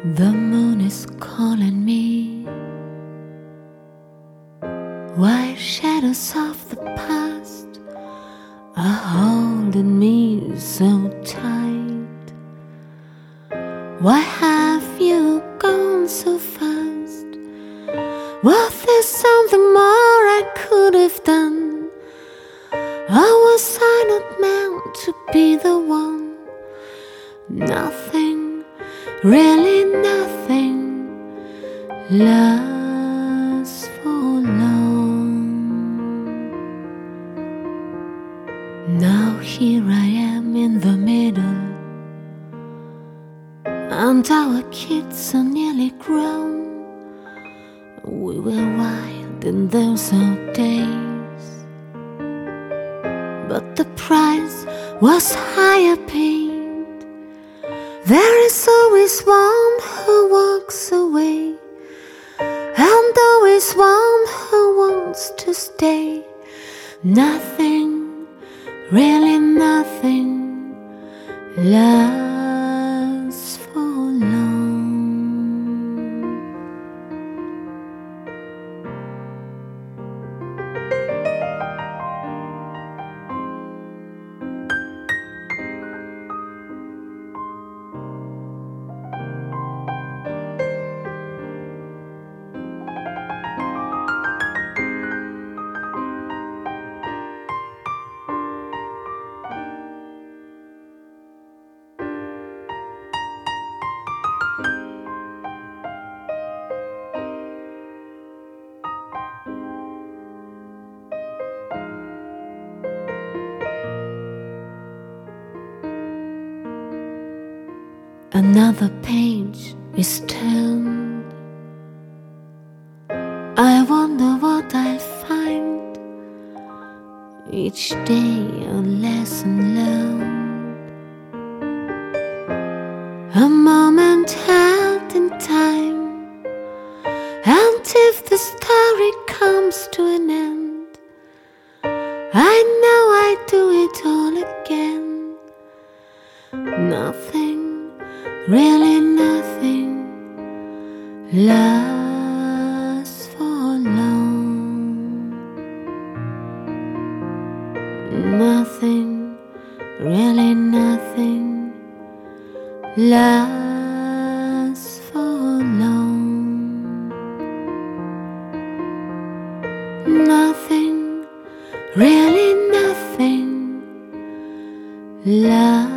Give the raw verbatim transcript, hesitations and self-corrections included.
The moon is calling me, white shadows of the past are holding me so tight. Why have you gone so fast? Was there something more I could have done? Or was I not meant to be the one? Nothing, really nothing lasts for long. Now here I am in the middle, and our kids are nearly grown. We were wild in those old days, but the price was higher paid. There is always one who walks away, and always one who wants to stay. Nothing, really nothing lasts for long. Another page is turned. I wonder what I'll find. Each day a lesson learned, a moment held in time. And if the story comes to an end, I know I do it all again. Nothing, really nothing lasts for long. Nothing, really nothing lasts for long. Nothing, really nothing lasts